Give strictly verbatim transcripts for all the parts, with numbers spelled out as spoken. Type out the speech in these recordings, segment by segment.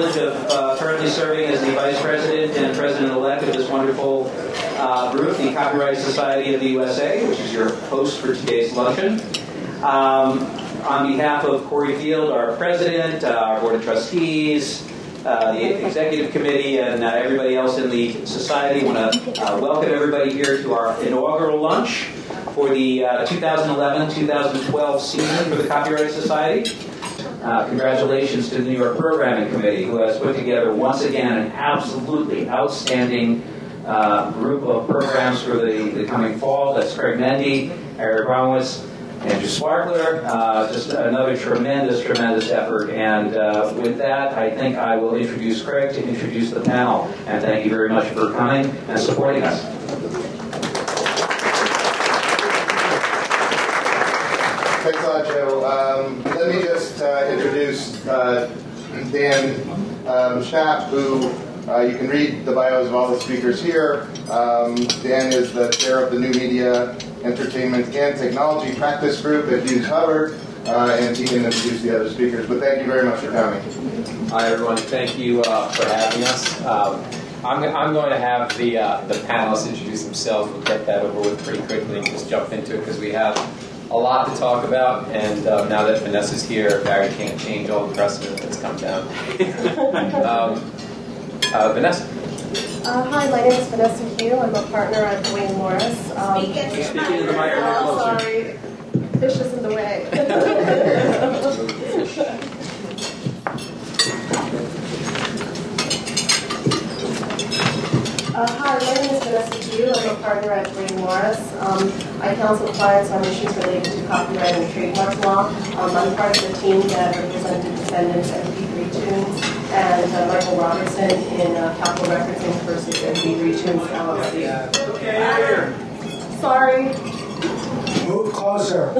privilege of uh, currently serving as the Vice President and President-elect of this wonderful uh, group, the Copyright Society of the U S A, which is your host for today's luncheon. Um, on behalf of Corey Field, our President, uh, our Board of Trustees, uh, the Executive Committee, and uh, everybody else in the Society, I want to uh, welcome everybody here to our inaugural lunch for the uh, twenty eleven twenty twelve season for the Copyright Society. Uh, congratulations to the New York Programming Committee, who has put together once again an absolutely outstanding uh, group of programs for the, the coming fall. That's Craig Mendy, Harry Bromwitz, Andrew Sparkler. Uh, just another tremendous, tremendous effort. And uh, with that, I think I will introduce Craig to introduce the panel. And thank you very much for coming and supporting us. Thanks a lot, Joe. Um, let me just uh, introduce uh, Dan um, Schnapp, who uh, you can read the bios of all the speakers here. Um, Dan is the chair of the New Media, Entertainment, and Technology Practice Group at Hughes Hubbard, uh, and he can introduce the other speakers. But thank you very much for coming. Hi, everyone. Thank you uh, for having us. Um, I'm, I'm going to have the uh, the panelists introduce themselves. We'll get that over with pretty quickly and just jump into it because we have a lot to talk about, and uh, now that Vanessa's here, Barry can't change all the precedent that's come down. um, uh, Vanessa. Uh, hi, my name is Vanessa Hugh. I'm a partner at Duane Morris. Um, Speak into the microphone. Oh, sorry. Fish is in the way. Uh, hi, my name is Vanessa Hugh. I'm a partner at Duane Morris. Um, I counsel clients on issues related to copyright and trademark law. Um, I'm part of the team that represented defendants M P three Tunes and uh, Michael Robertson in uh, Capitol Records Incorporated versus M P three Tunes L L C. Okay. Sorry. Move closer.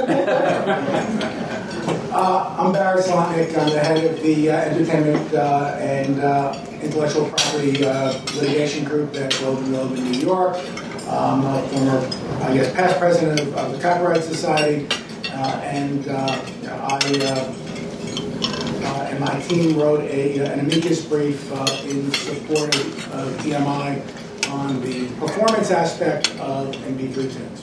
uh, I'm Barry Slotnick. I'm the head of the uh, Entertainment uh, and uh, Intellectual Property uh, Litigation Group at Globe and Loeb in New York. I'm a former, I guess, past president of, of the Copyright Society, uh, and uh, I uh, uh, and my team wrote a, an amicus brief uh, in support of, of E M I on the performance aspect of M P three tunes.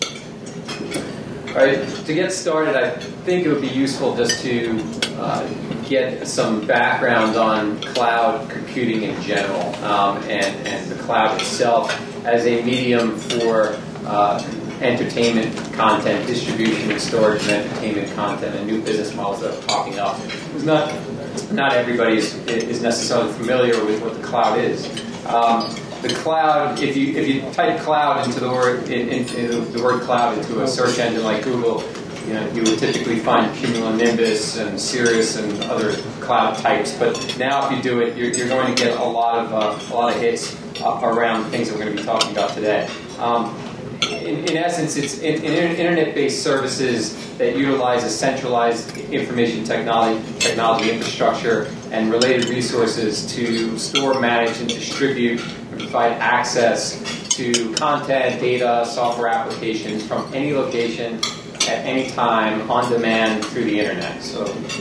All right, to get started, I think it would be useful just to uh, get some background on cloud computing in general, um, and, and the cloud itself as a medium for uh, entertainment content distribution and storage of entertainment content and new business models that are popping up. It's not, not everybody is, is necessarily familiar with what the cloud is. Um, The cloud, if you if you type cloud into the word in, in, in the word cloud into a search engine like Google, you know you would typically find Cumulonimbus and Cirrus and other cloud types. But now, if you do it, you're, you're going to get a lot of uh, a lot of hits uh, around things that we're going to be talking about today. Um, in, in essence, it's in, in internet-based services that utilize a centralized information technology technology infrastructure and related resources to store, manage, and distribute and provide access to content, data, software applications from any location at any time on demand through the internet. So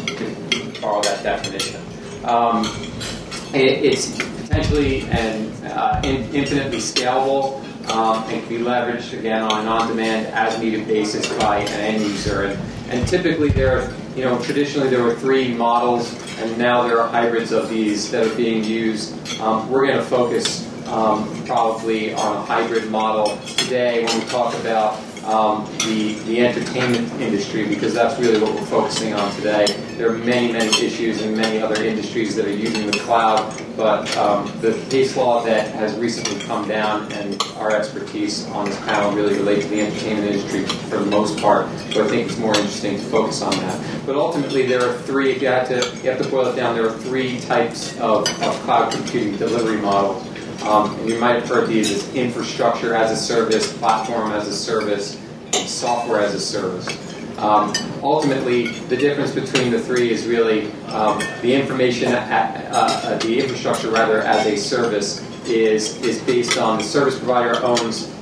to borrow that definition. Um, it, it's potentially and uh, in, infinitely scalable um, and can be leveraged again on an on-demand, as-needed basis by an end user. And, and typically, there, are, you know, traditionally there were three models, and now there are hybrids of these that are being used. Um, we're going to focus um, probably on a hybrid model today when we talk about um, the the entertainment industry, because that's really what we're focusing on today. There are many, many issues in many other industries that are using the cloud, but um, the case law that has recently come down and our expertise on this panel really relate to the entertainment industry for the most part, so I think it's more interesting to focus on that. But ultimately, there are three, if you have to, you have to boil it down, there are three types of, of cloud computing delivery models. Um, and you might have heard these as infrastructure as a service, platform as a service, and software as a service. Um, ultimately, the difference between the three is really um, the information, at, uh, uh, the infrastructure rather, as a service is is based on the service provider owns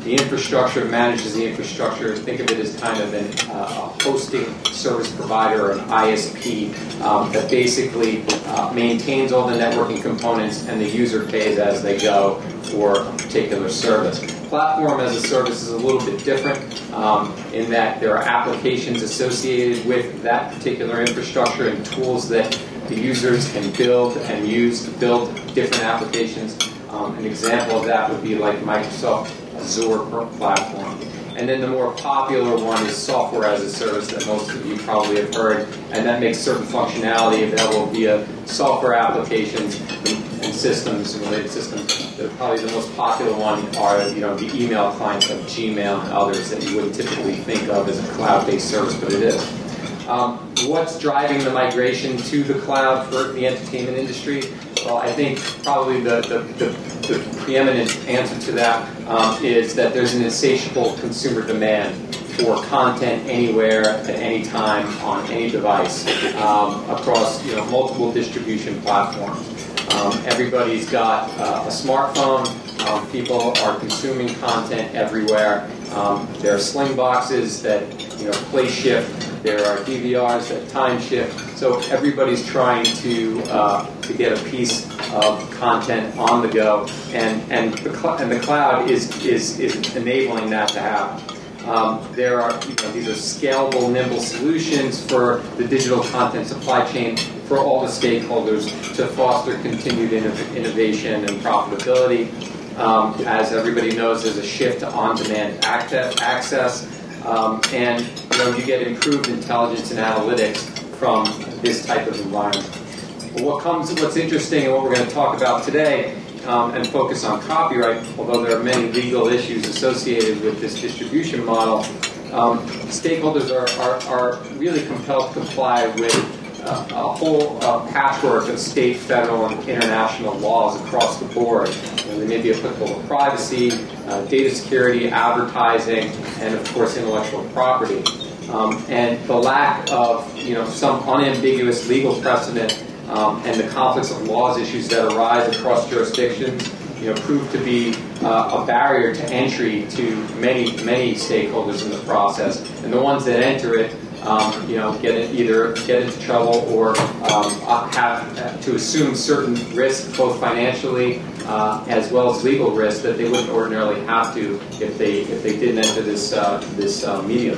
the infrastructure, manages the infrastructure. Think of it as kind of an, uh, a hosting service provider, or an I S P, um, that basically uh, maintains all the networking components, and the user pays as they go for a particular service. Platform as a service is a little bit different um, in that there are applications associated with that particular infrastructure and tools that the users can build and use to build different applications. Um, an example of that would be like Microsoft Azure platform. And then the more popular one is software as a service that most of you probably have heard, and that makes certain functionality available via software applications and systems, and related systems. The, probably the most popular one are, you know, the email clients of Gmail and others that you wouldn't typically think of as a cloud-based service, but it is. Um, what's driving the migration to the cloud for the entertainment industry? Well, I think probably the, the, the, the preeminent answer to that um, is that there's an insatiable consumer demand for content anywhere at any time on any device um, across, you know, multiple distribution platforms. Um, everybody's got uh, a smartphone. Um, people are consuming content everywhere. Um, there are sling boxes that, you know, play shift. There are D V Rs that time shift. So everybody's trying to uh, to get a piece of content on the go, and and the cl- and the cloud is is is enabling that to happen. Um, there are, you know, these are scalable, nimble solutions for the digital content supply chain for all the stakeholders to foster continued innov- innovation and profitability. Um, as everybody knows, there's a shift to on-demand access, access um, and you know, you get improved intelligence and analytics from this type of environment. But what comes, what's interesting, and what we're going to talk about today, um, and focus on copyright, although there are many legal issues associated with this distribution model, um, stakeholders are, are, are really compelled to comply with uh, a whole uh, patchwork of state, federal, and international laws across the board. You know, they may be applicable to privacy, uh, data security, advertising, and of course intellectual property. Um, and the lack of, you know, some unambiguous legal precedent um, and the conflicts of laws issues that arise across jurisdictions, you know, prove to be uh, a barrier to entry to many, many stakeholders in the process. And the ones that enter it, um, you know, get it, either get into trouble or um, have to assume certain risks, both financially uh, as well as legal risks, that they wouldn't ordinarily have to if they if they didn't enter this uh, this uh, medium.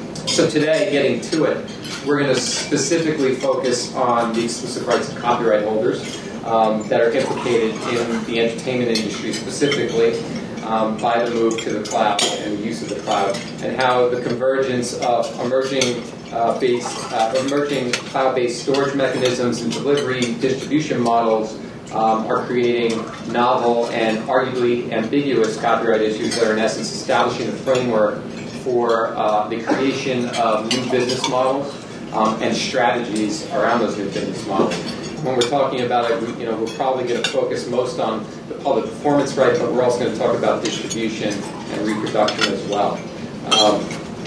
So today, getting to it, we're going to specifically focus on the exclusive rights of copyright holders um, that are implicated in the entertainment industry specifically um, by the move to the cloud and the use of the cloud, and how the convergence of emerging uh, based, uh, emerging cloud-based storage mechanisms and delivery distribution models um, are creating novel and arguably ambiguous copyright issues that are in essence establishing a framework for uh, the creation of new business models um, and strategies around those new business models. When we're talking about it, we, you know, we're probably going to focus most on the public performance right, but we're also going to talk about distribution and reproduction as well. Um,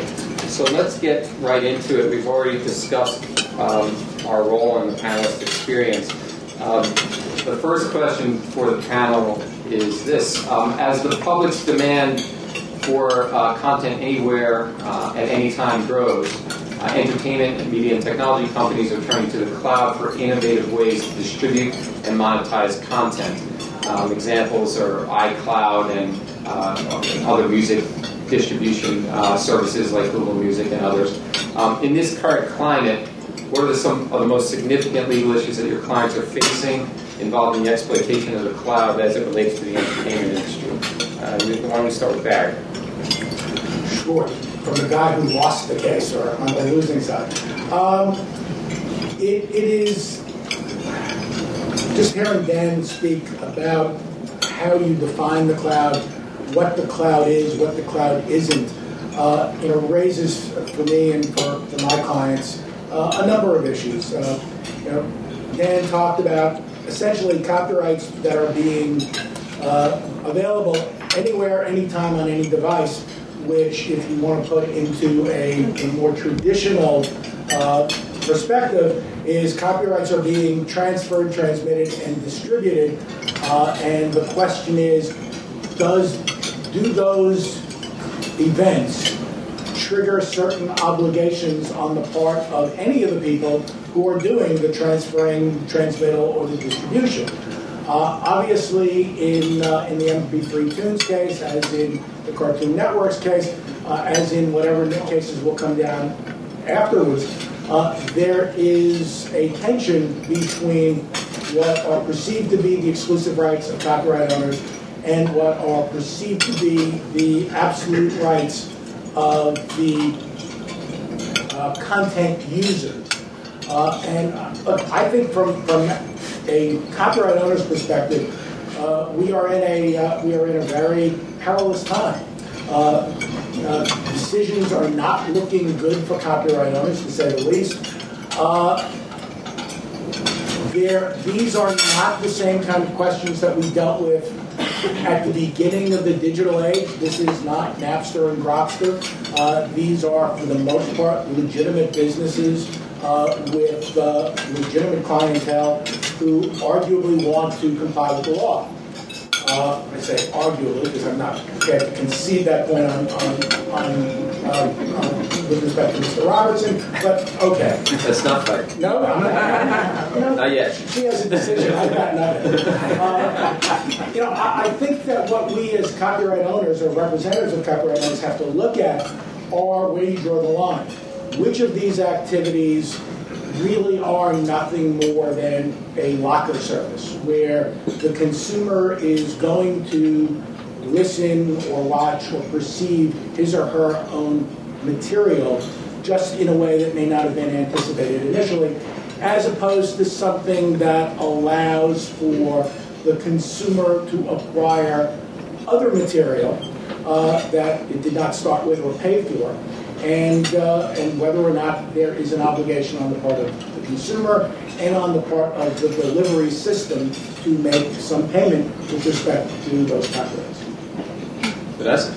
so let's get right into it. We've already discussed um, our role in the panelist experience. Um, the first question for the panel is this. Um, as the public's demand for uh, content anywhere uh, at any time grows, uh, entertainment and media and technology companies are turning to the cloud for innovative ways to distribute and monetize content. Um, examples are iCloud and uh, other music distribution uh, services like Google Music and others. Um, in this current climate, what are the, some of the most significant legal issues that your clients are facing involving the exploitation of the cloud as it relates to the entertainment industry? Uh, why don't we start with Barry? Sure. From the guy who lost the case, or on the losing side. Um, it, it is just hearing Dan speak about how you define the cloud, what the cloud is, what the cloud isn't, uh, you know, raises for me and for, for my clients uh, a number of issues. Uh, you know, Dan talked about essentially copyrights that are being uh, available anywhere, anytime, on any device, which, if you want to put into a, a more traditional uh, perspective, is copyrights are being transferred, transmitted, and distributed. Uh, and the question is, does do those events trigger certain obligations on the part of any of the people who are doing the transferring, transmittal, or the distribution. Uh, obviously, in uh, in the M P three Tunes case, as in the Cartoon Network's case, uh, as in whatever cases will come down afterwards, uh, there is a tension between what are perceived to be the exclusive rights of copyright owners and what are perceived to be the absolute rights of the uh, content users. Uh, and uh, I think from, from a copyright owner's perspective, uh, we are in a uh, we are in a very perilous time. Uh, uh, decisions are not looking good for copyright owners, to say the least. Uh, there, these are not the same kind of questions that we dealt with at the beginning of the digital age. This is not Napster and Grokster. Uh, these are, for the most part, legitimate businesses uh, with uh, legitimate clientele who arguably want to comply with the law. Uh, I say arguably because I'm not prepared to concede that point on, on, on, um, on with respect to Mister Robertson, but okay. That's not fair. No, I'm not. You know, not yet. She has a decision. I've got nothing. Uh, you know, I, I think that what we as copyright owners or representatives of copyright owners have to look at are where you draw the line. Which of these activities really are nothing more than a locker service where the consumer is going to listen or watch or perceive his or her own material just in a way that may not have been anticipated initially, as opposed to something that allows for the consumer to acquire other material uh, that it did not start with or pay for, and uh, and whether or not there is an obligation on the part of the consumer and on the part of the delivery system to make some payment with respect to those copyrights. Vanessa?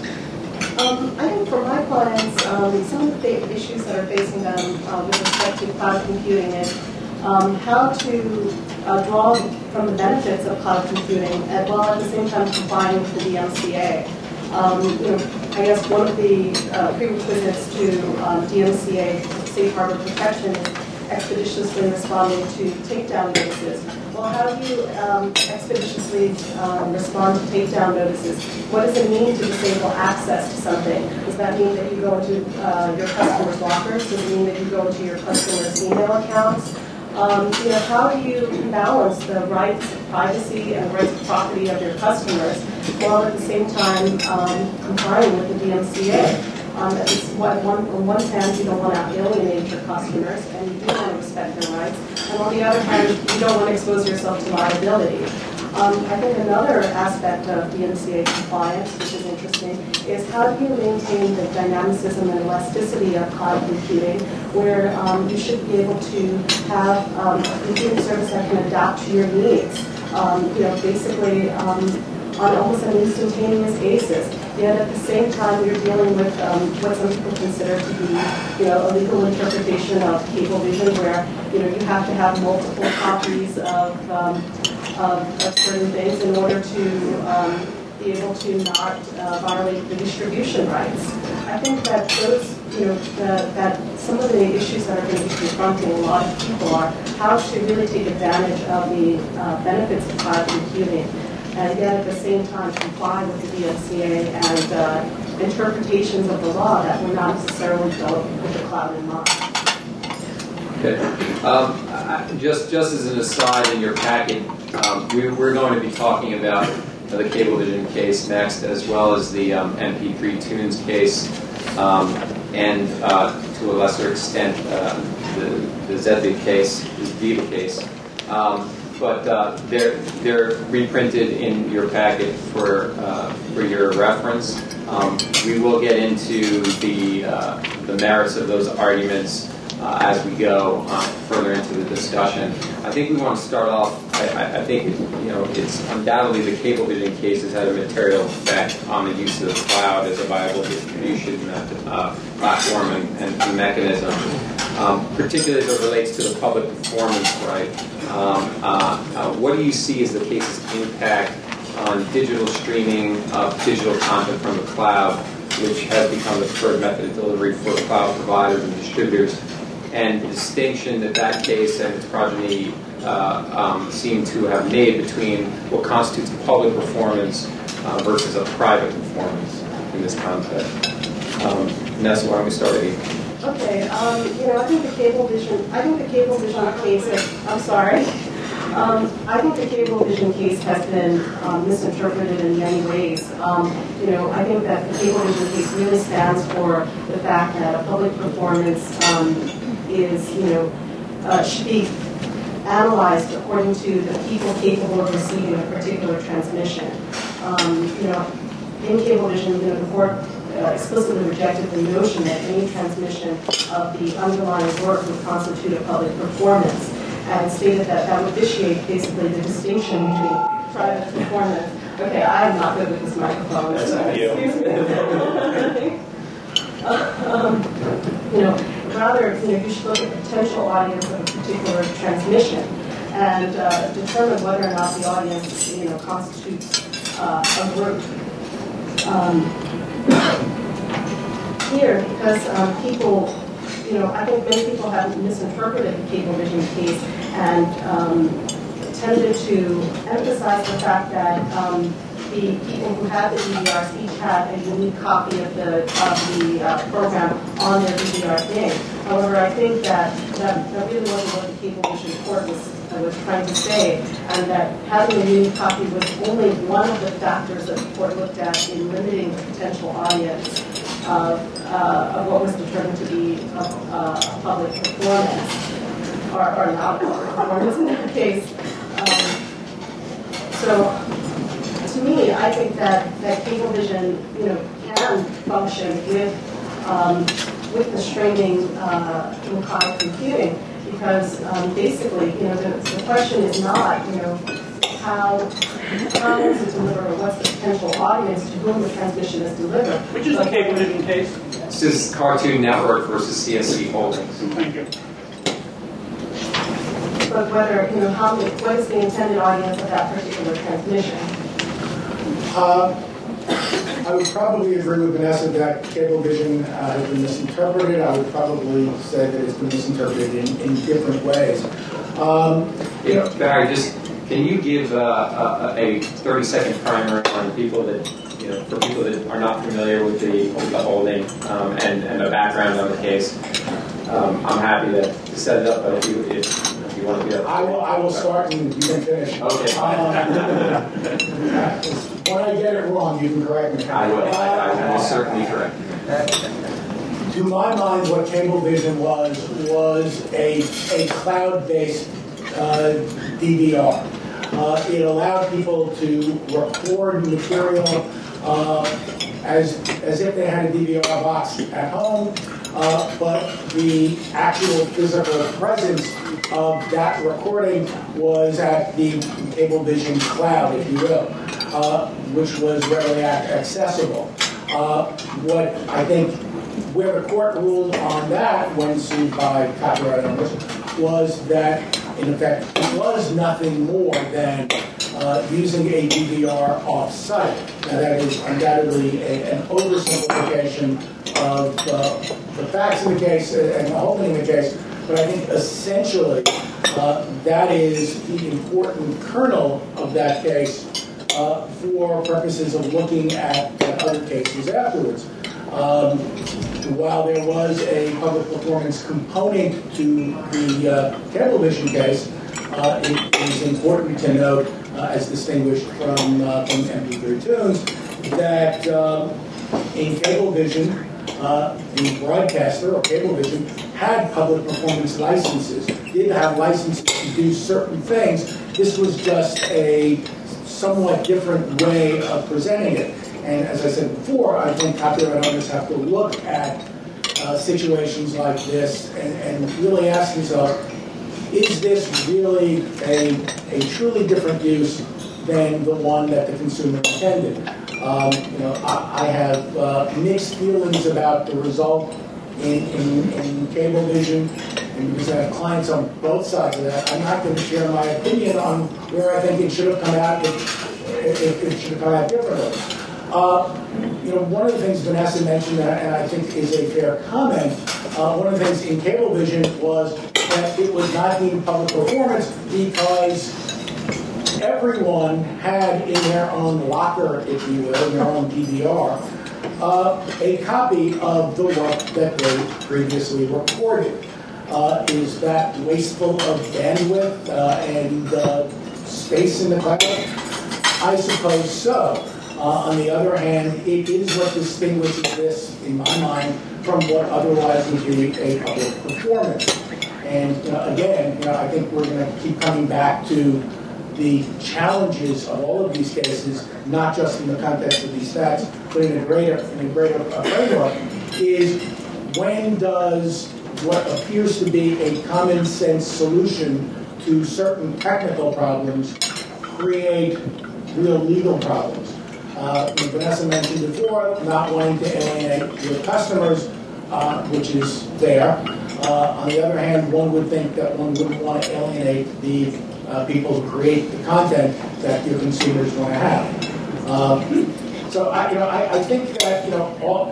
Um, I think for my clients, um, some of the big issues that are facing them uh, with respect to cloud computing is um, how to uh, draw from the benefits of cloud computing, and while at the same time complying with the D M C A. Um, you know, I guess one of the uh, prerequisites to um, D M C A safe harbor protection is expeditiously responding to takedown notices. Well, how do you um, expeditiously um, respond to takedown notices? What does it mean to disable access to something? Does that mean that you go into uh, your customer's lockers? Does it mean that you go into your customer's email accounts? Um, you know, how do you balance the rights of privacy and the rights of property of your customers while at the same time um, complying with the D M C A? Um, it's what one, on one hand, you don't want to alienate your customers, and you do want to respect their rights. And on the other hand, you don't want to expose yourself to liability. Um, I think another aspect of D M C A compliance, which is interesting, is how do you maintain the dynamicism and elasticity of cloud computing, where um, you should be able to have um, a computing service that can adapt to your needs. Um, you know, basically um, on almost an instantaneous basis. Yet at the same time, you're dealing with um, what some people consider to be, you know, a legal interpretation of Cablevision, where you know you have to have multiple copies of, um, of, of certain things in order to um, be able to not uh, violate the distribution rights. I think that those, you know, the, that some of the issues that are going to be confronting a lot of people are how to really take advantage of the uh, benefits of cloud computing, and yet at the same time comply with the D M C A and uh, interpretations of the law that were not necessarily built with the cloud in mind. Okay. Um, I, just just as an aside in your packet, um, we, we're going to be talking about uh, the Cablevision case next, as well as the um, M P three Tunes case, um, and uh, to a lesser extent uh, the, the Zedbig case, the Viva case. Um, But uh, they're they're reprinted in your packet for uh, for your reference. Um, we will get into the uh, the merits of those arguments uh, as we go uh, further into the discussion. I think we want to start off. I, I think you know it's undoubtedly the Cablevision case has had a material effect on the use of the cloud as a viable distribution method, uh, platform and, and, and mechanism, um, particularly as it relates to the public performance right. Um, uh, uh, what do you see as the case's impact on digital streaming of digital content from the cloud which has become the preferred method of delivery for cloud providers and distributors, and the distinction that that case and its progeny uh, um, seem to have made between what constitutes a public performance uh, versus a private performance in this context. Um, Vanessa, why don't we start with you? Okay, um, you know, I think the Cablevision, I think the Cablevision case, has, I'm sorry, um, I think the Cablevision case has been um, misinterpreted in many ways. Um, you know, I think that the Cablevision case really stands for the fact that a public performance um, is, you know, uh, should be analyzed according to the people capable of receiving a particular transmission. Um, you know, in Cablevision, you know, the court Uh, explicitly rejected the notion that any transmission of the underlying work would constitute a public performance, and stated that that would vitiate basically the distinction between private performance. Okay, I am not good with this microphone. That's not you. um, you know, rather, you know, you should look at the potential audience of a particular transmission and uh, determine whether or not the audience, you know, constitutes uh, a group. Um, Here, because um, people, you know, I think many people have misinterpreted the Cablevision case and um, tended to emphasize the fact that um, the people who had the D V Rs each had a unique copy of the of the uh, program on their D V R game. However, I think that that, that really wasn't what the Cablevision court was, uh, was trying to say, and that having a unique copy was only one of the factors that the court looked at in limiting the potential audience of, uh, of what was determined to be a, a public performance, or, or not a public performance in that case. Um, so, to me, I think that, that Cablevision, you know, can function with um, with the streaming uh, in cloud computing, because um, basically, you know, the, the question is not, you know, how how is it delivered, or what's the potential audience to whom the transmission is delivered. Which is the Cablevision case? This is Cartoon Network versus C S C Holdings. Thank you. But whether, you know, how what is the intended audience of that particular transmission? Uh, I would probably agree with Vanessa that Cablevision uh, has been misinterpreted. I would probably say that it's been misinterpreted in, in different ways. Um, You know, Barry, just can you give uh, a thirty-second primer on people that, you know, for people that are not familiar with the, with the holding um, and, and the background on the case? Um, I'm happy to, to set it up, but if you, if, if you want to do that. I will, I will start and you can finish. Okay, fine. Um, when I get it wrong, you can correct me. I will. I, I will certainly correct. To my mind, what Cablevision was, was a, a cloud-based uh, D V R. Uh, it allowed people to record material uh, as, as if they had a D V R box at home, uh, but the actual physical presence of that recording was at the Cablevision cloud, if you will, uh, which was readily accessible. Uh, what I think where the court ruled on that when sued by copyright owners was that, in effect, it was nothing more than uh, using a D V R off-site. Now, that is undoubtedly a, an oversimplification of uh, the facts in the case and the holding in the case, but I think essentially uh, that is the important kernel of that case uh, for purposes of looking at, at other cases afterwards. Um, while there was a public performance component to the uh, Cablevision case, uh, it is important to note, uh, as distinguished from, uh, from M P three tunes, that um, in Cablevision, uh, the broadcaster, or Cablevision, had public performance licenses, did have licenses to do certain things. This was just a somewhat different way of presenting it. And as I said before, I think copyright owners have to look at uh, situations like this and, and really ask themselves, is this really a, a truly different use than the one that the consumer intended? Um, you know, I, I have uh, mixed feelings about the result in, in, in Cablevision, and because I have clients on both sides of that, I'm not going to share my opinion on where I think it should have come out if, if it should have come out differently. Uh, you know, one of the things Vanessa mentioned, and I think is a fair comment, uh, one of the things in Cablevision was that it was not deemed public performance because everyone had in their own locker, if you will, in their own D V R, uh, a copy of the work that they previously recorded. Uh, is that wasteful of bandwidth uh, and uh, space in the cloud? I suppose so. Uh, on the other hand, it is what distinguishes this, in my mind, from what otherwise would be a public performance. And uh, again, you know, I think we're going to keep coming back to the challenges of all of these cases, not just in the context of these facts, but in a greater, in a greater uh, framework, is when does what appears to be a common sense solution to certain technical problems create real legal problems? Uh, Vanessa mentioned before, not wanting to alienate your customers, uh, which is there. Uh, on the other hand, one would think that one wouldn't want to alienate the uh, people who create the content that your consumers want to have. Uh, so, I, you know, I, I think that you know, all,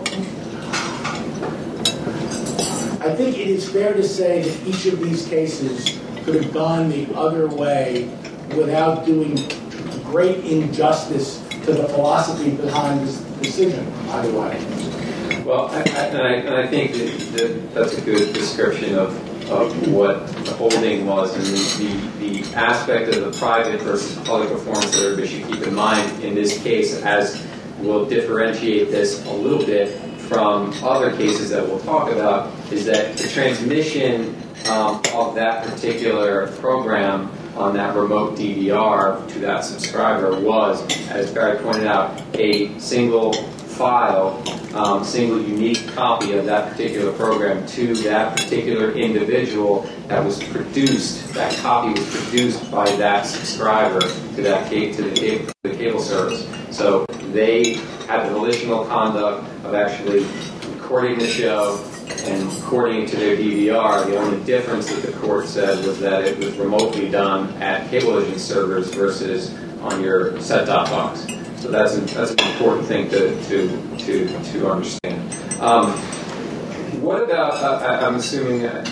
I think it is fair to say that each of these cases could have gone the other way without doing great injustice to the philosophy behind this decision, either way. Well, I, I, and, I, and I think that, that that's a good description of, of what the holding was, and the, the, the aspect of the private versus public performance that everybody should keep in mind in this case, as we'll differentiate this a little bit from other cases that we'll talk about, is that the transmission um, of that particular program on that remote D V R to that subscriber was, as Barry pointed out, a single file, um, single unique copy of that particular program to that particular individual that was produced. That copy was produced by that subscriber to that cable, to the cable, to the cable service. So they had the volitional conduct of actually recording the show and recording it to their D V R. The only difference that the court said was that it was remotely done at Cablevision servers versus on your set-top box. So that's an, that's an important thing to to to, to understand. Um, what about? Uh, I'm assuming that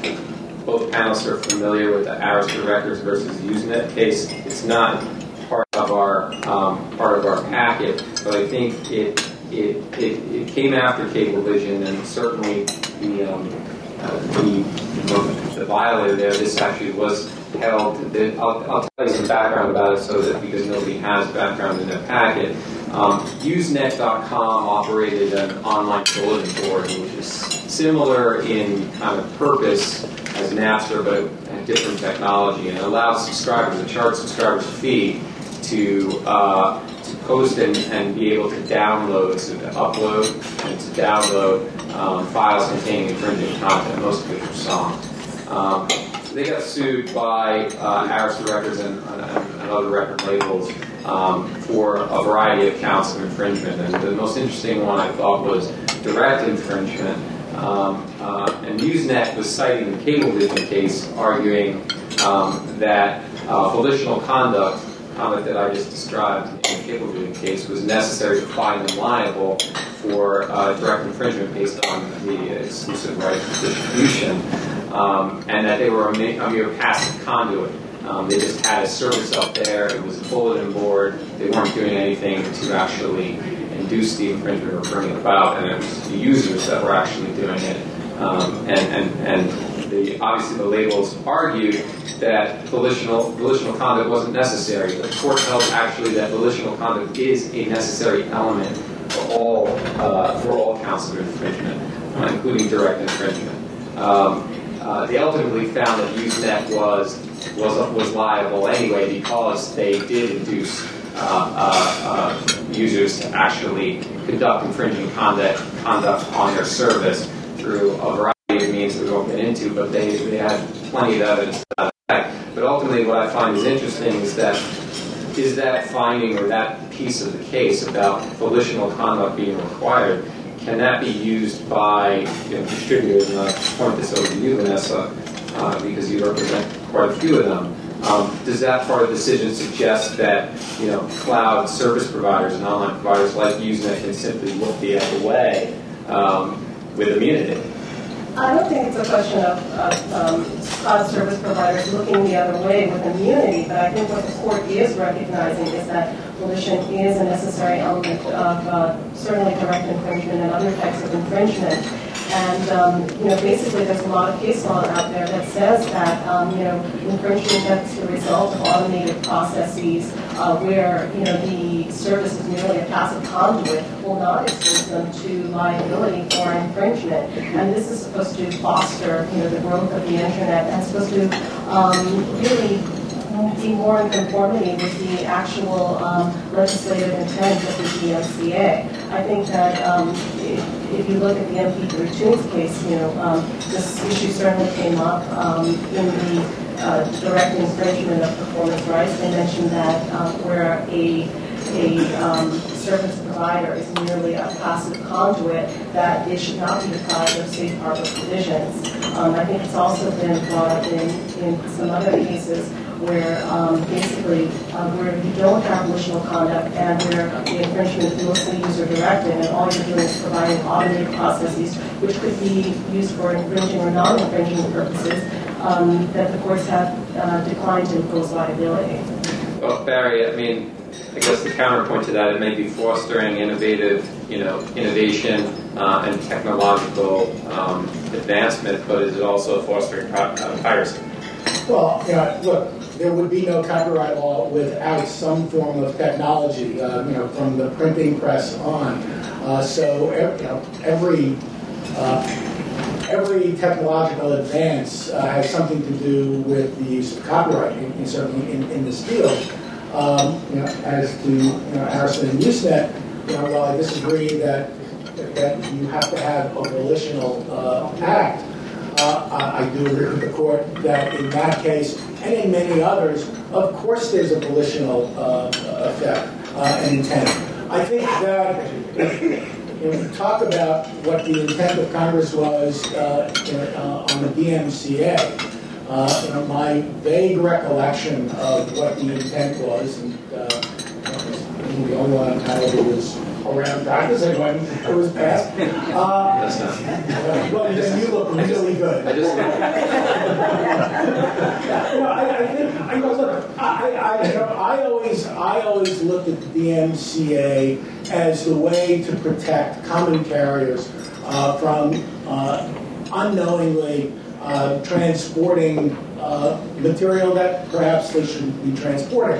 both panelists are familiar with the Arista Records versus Usenet case. It's not part of our um, part of our packet, but I think it. It, it, it came after Cablevision, and certainly the, um, uh, the, the violator there, this actually was held. The, I'll, I'll tell you some background about it so that because nobody has background in their packet. Um, Usenet dot com operated an online bulletin board, which is similar in kind of purpose as Napster, but a different technology, and it allows subscribers, to charge subscribers a fee to uh, post and, and be able to download, so to upload and to download um, files containing infringing content, most of which are songs. Um, so they got sued by uh, Arista Records and, and, and other record labels um, for a variety of counts of infringement. And the most interesting one I thought was direct infringement. Um, uh, and Usenet was citing the Cablevision case, arguing um, that uh, volitional conduct conduct that I just described in the Cablevision case was necessary to find them liable for uh, direct infringement based on the exclusive right of distribution, um, and that they were a, a mere passive conduit. Um, they just had a service up there. It was a bulletin board. They weren't doing anything to actually induce the infringement or bring it about, and it was the users that were actually doing it. Um, and and, and the, obviously the labels argued that volitional volitional conduct wasn't necessary. The court held actually that volitional conduct is a necessary element for all uh, for all counts of infringement, uh, including direct infringement. Um, uh, they ultimately found that Usenet was was was liable anyway because they did induce uh, uh, uh, users to actually conduct infringing conduct conduct on their service through a variety of means that we won't get into, but they, they had plenty of evidence to that effect. But ultimately what I find is interesting is that is that finding or that piece of the case about volitional conduct being required, can that be used by you know, distributors, and I'll point this over to you, Vanessa, uh, because you represent quite a few of them. Um, does that part of the decision suggest that, you know, cloud service providers and online providers like Usenet can simply look the other way um, with immunity? I don't think it's a question of, of um, cloud service providers looking the other way with immunity, but I think what the court is recognizing is that volition is a necessary element of uh, certainly direct infringement and other types of infringement. And, um, you know, basically there's a lot of case law out there that says that, um, you know, infringement that's the result of automated processes uh, where, you know, the service is merely a passive conduit will not expose them to liability for infringement. And this is supposed to foster, you know, the growth of the internet and supposed to um, really be more in conformity with the actual um, legislative intent of the D M C A. I think that um, if, if you look at the M P three tunes case, you know, um, this issue certainly came up um, in the uh, direct infringement of performance rights. They mentioned that um, where a a um, service provider is merely a passive conduit, that it should not be deprived of safe harbor provisions. Um, I think it's also been brought up in, in some other cases where um, basically uh, where you don't have volitional conduct and where the infringement is mostly user-directed and all you're doing is providing automated processes which could be used for infringing or non-infringing purposes, um, that the courts have uh, declined to impose liability. Well, Barry, I mean, I guess the counterpoint to that, it may be fostering innovative, you know, innovation uh, and technological um, advancement, but is it also fostering uh, piracy? Well, you know, look, there would be no copyright law without some form of technology, uh, you know, from the printing press on. Uh, so, you know, every uh, every technological advance uh, has something to do with the use of copyright, in, in, certainly in, in this field. Um, you know, as to you know, Arista and Usenet, you know, while I disagree that that you have to have a volitional uh, act, uh, I, I do agree with the court that in that case and in many others, of course, there's a volitional uh, effect uh, and intent. I think that when we talk about what the intent of Congress was uh, in, uh, on the D M C A. Uh, you know, my vague recollection of what the intent was, and uh, the only one who was around practicing when it was passed. Uh, That's not. Well, then you look really good. I just. you know, I, I think. I know, look, I, I, you know, I always, I always looked at the D M C A as the way to protect common carriers uh, from uh, unknowingly. Uh, transporting uh, material that perhaps they shouldn't be transporting.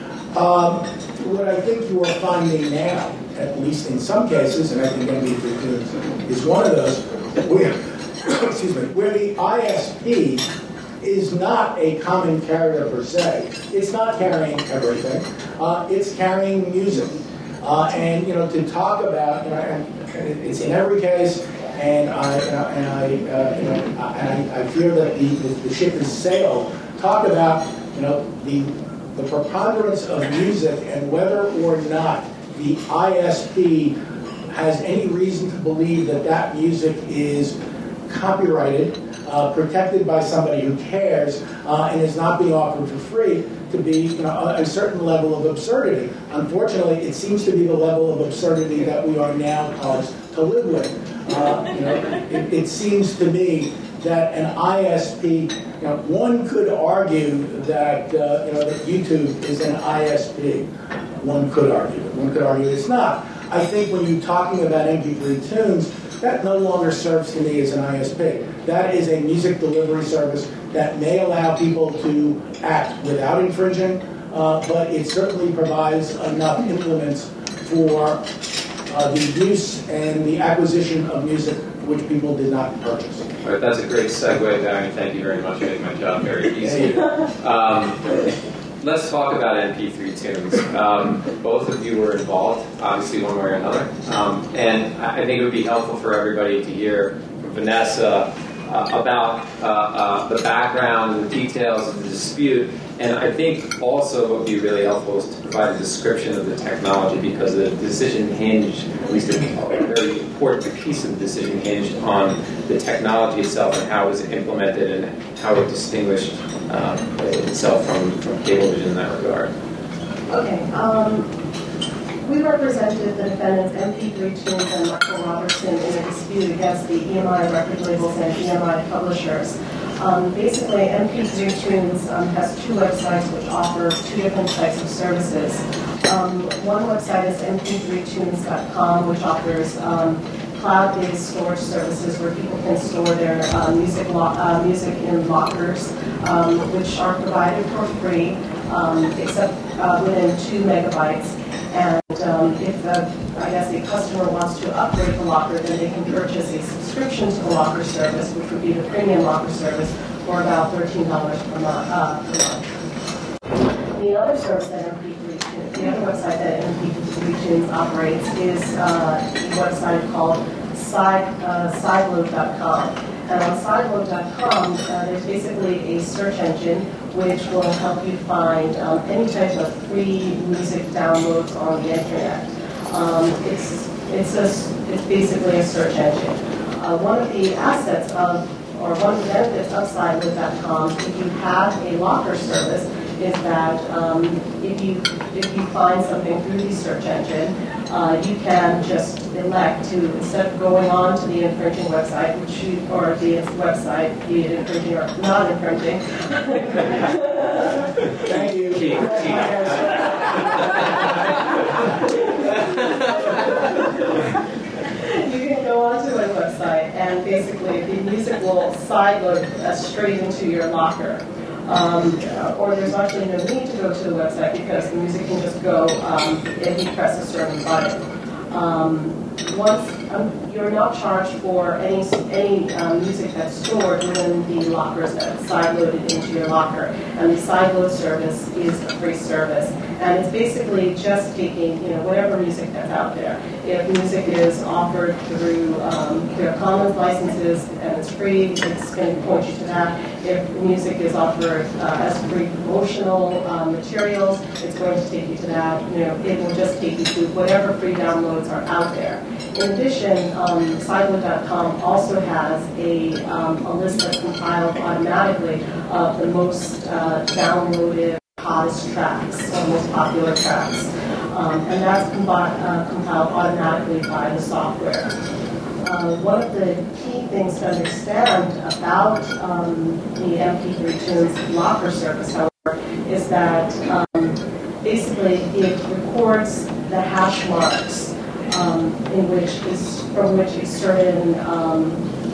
Um, what I think you are finding now, at least in some cases, and I think M P three tunes is one of those, where, excuse me, where the I S P is not a common carrier per se. It's not carrying everything. Uh, it's carrying music. Uh, and, you know, to talk about, you know, and it's in every case, and I, uh, and I, uh, you know, and I, I fear that the, the, the ship has sailed. Talk about, you know, the the preponderance of music and whether or not the I S P has any reason to believe that that music is copyrighted, uh, protected by somebody who cares, uh, and is not being offered for free, to be, you know, a, a certain level of absurdity. Unfortunately, it seems to be the level of absurdity that we are now caused to live with. Uh, you know, it, it seems to me that an I S P, you know, one could argue that uh, you know that YouTube is an I S P. One could argue it. One could argue it's not. I think when you're talking about M P three tunes, that no longer serves to me as an I S P. That is a music delivery service that may allow people to act without infringing, uh, but it certainly provides enough implements for Uh, the use and the acquisition of music which people did not purchase. All right, that's a great segue, Barry. Thank you very much for making my job very easy. Um, let's talk about M P three tunes. Um, both of you were involved, obviously one way or another. Um, and I think it would be helpful for everybody to hear from Vanessa uh, about uh, uh, the background and the details of the dispute, and I think also what would be really helpful is to provide a description of the technology, because the decision hinged, at least a, a very important piece of the decision hinged on the technology itself and how it was implemented and how it distinguished uh, itself from, from Cablevision in that regard. Okay. Um, we represented the defendants M P three Tunes and Michael Robertson in a dispute against the E M I record labels and E M I publishers. Um, basically, M P three Tunes um, has two websites which offer two different types of services. Um, one website is M P three tunes dot com, which offers um, cloud-based storage services where people can store their uh, music, lo- uh, music in lockers, um, which are provided for free, um, except uh, within two megabytes. And um, if, uh, I guess, a customer wants to upgrade the locker, then they can purchase a subscription to the locker service, which would be the premium locker service, for about thirteen dollars per month. Uh, per month. The other service that M P three Tunes, the other website that M P three Tunes operates is uh, a website called side, uh, sideload dot com. And on sideload dot com, uh, there's basically a search engine which will help you find um, any type of free music downloads on the internet. Um, it's, it's, a, it's basically a search engine. Uh, one of the assets of, or one of the benefits of sideload dot com, if you have a locker service, is that um, if you if you find something through the search engine, uh, you can just elect to, instead of going on to the infringing website, which you, or the website, be it infringing or not infringing. Thank you. Key, key. You can go onto a website and basically the music will sideload uh, straight into your locker. Um, or there's actually no need to go to the website because the music can just go um, if you press a certain button. Um, once um, you're not charged for any any um, music that's stored within the lockers that's sideloaded into your locker, and the sideload service is a free service, and it's basically just taking you know whatever music that's out there. If music is offered through um, Creative Commons licenses and it's free, it's going to point you to that. If music is offered uh, as free promotional um, materials, it's going to take you to that. You know, it will just take you to whatever free downloads are out there. In addition, um, sideload dot com also has a, um, a list that's compiled automatically of the most uh, downloaded, hottest tracks, or most popular tracks. Um, and that's combi- uh, compiled automatically by the software. Uh, one of the key things to understand about um, the M P three Tunes locker service, however, is that um, basically it records the hash marks um, in which is from which a certain um,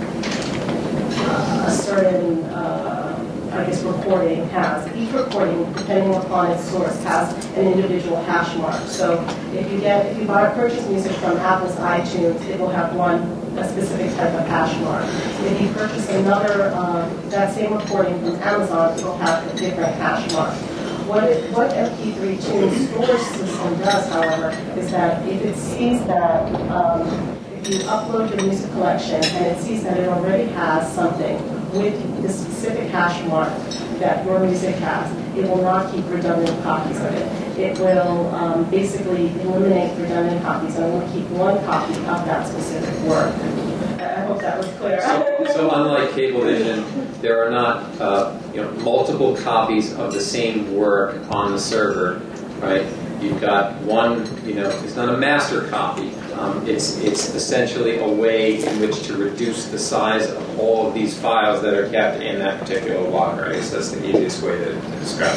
uh, a certain uh, I guess recording has. Each recording, depending upon its source, has an individual hash mark. So if you get if you buy purchase music from Apple's iTunes, it will have one a specific type of hash mark. If you purchase another uh, that same recording from Amazon, it will have a different hash mark. What it, what M P three Tunes storage system does, however, is that if it sees that um, if you upload your music collection and it sees that it already has something with the specific hash mark that your music has, it will not keep redundant copies of it. It will um, basically eliminate redundant copies and will keep one copy of that specific work. I hope that was clear. So, so unlike Cablevision, there are not uh, you know multiple copies of the same work on the server, right? You've got one, you know, it's not a master copy. Um, it's it's essentially a way in which to reduce the size of all of these files that are kept in that particular locker. I guess that's the easiest way to, to describe